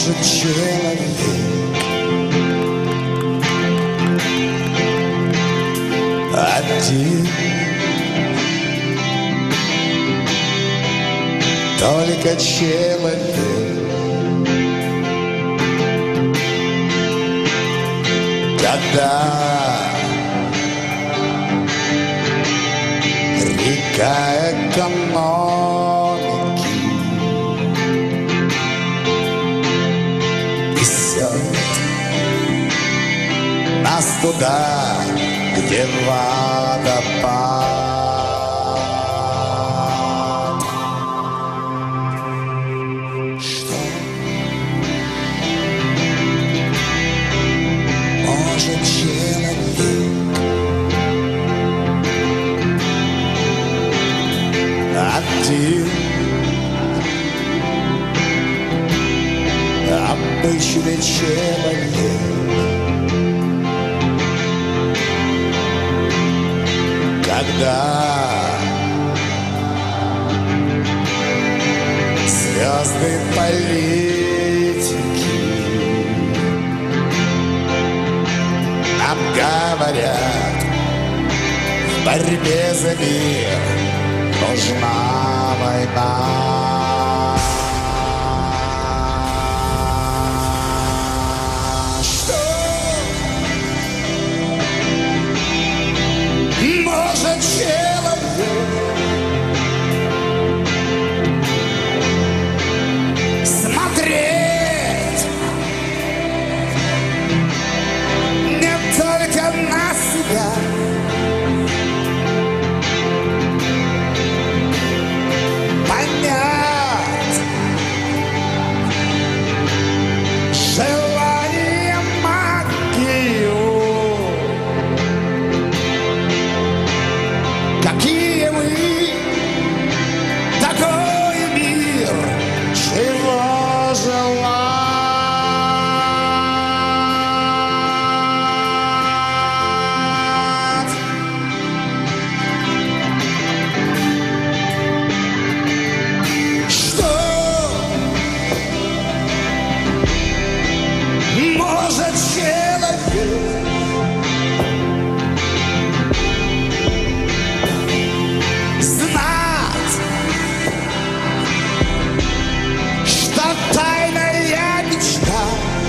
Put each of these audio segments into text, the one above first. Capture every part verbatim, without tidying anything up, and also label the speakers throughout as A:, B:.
A: Может, человек один, только человек, когда река экономики несет нас туда, где водопад. Что может человек один, обычный человек, когда звезды политики нам говорят, в борьбе за мир нужна война. Что может человек смотреть не только на себя, понять желание магию, какие мы, такой мир, чего желать. Что может человек знать, что тайная мечта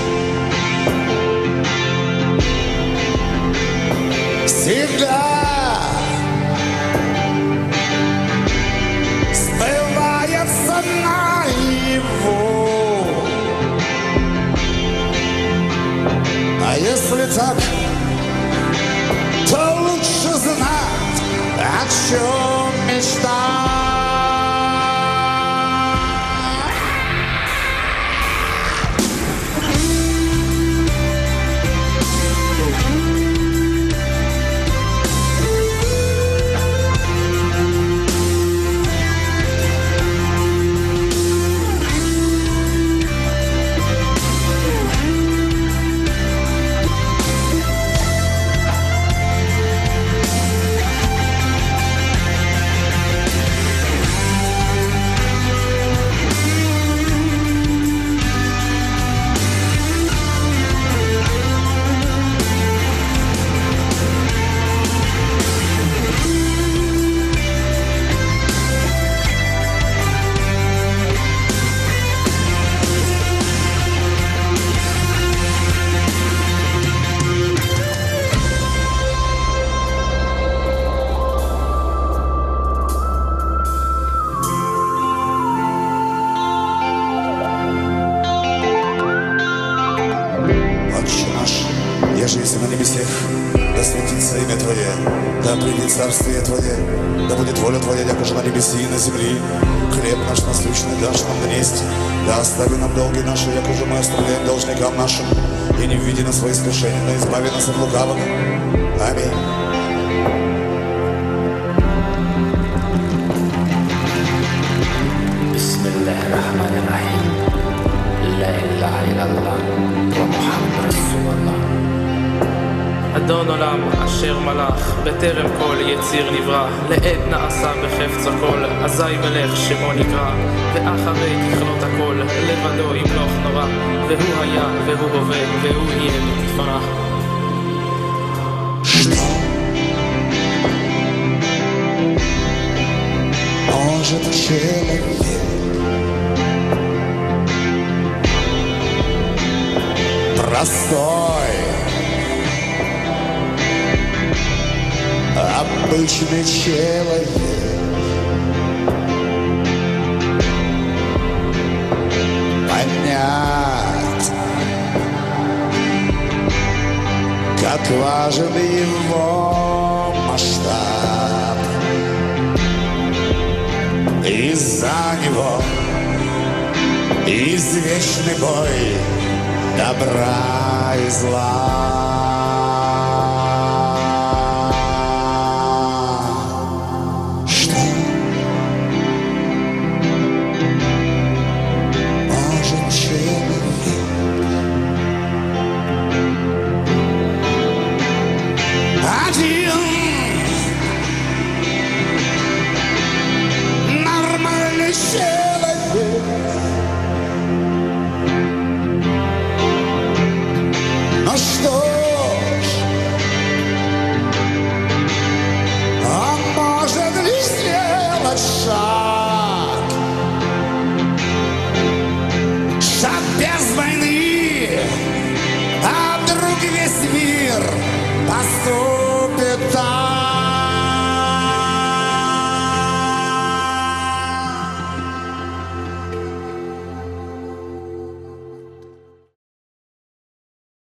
A: всегда сбывается наяву? А если так, то лучше знать, о чем мечтать. Отче наш, еже есть на небесех, да светится имя Твое, да придет царствие Твое, да будет воля Твоя, яко же на небеси и на земли. Хлеб наш насущный дашь нам днесть, да остави нам долги наши, яко же мы оставляем должникам нашим, и не введи нас в свои искушения, но избави нас от лукавого. Аминь.
B: Бисмиллахир-рахманир-рахим. لا إله إلا الله ومحمد رسول الله. אדון עולם אשר מלך בטרם כל יציר נברא, לעת נעשה בחפץ הכל, אזי מלך שמו נקרא, ואחרי תכלות הכל לבדו ימלוך נורא, והוא היה והוא הווה והוא יהיה בתפארה.
A: Может человек простой, обычный человек понять, как важен его масштаб. Из-за него извечный бой добра и зла.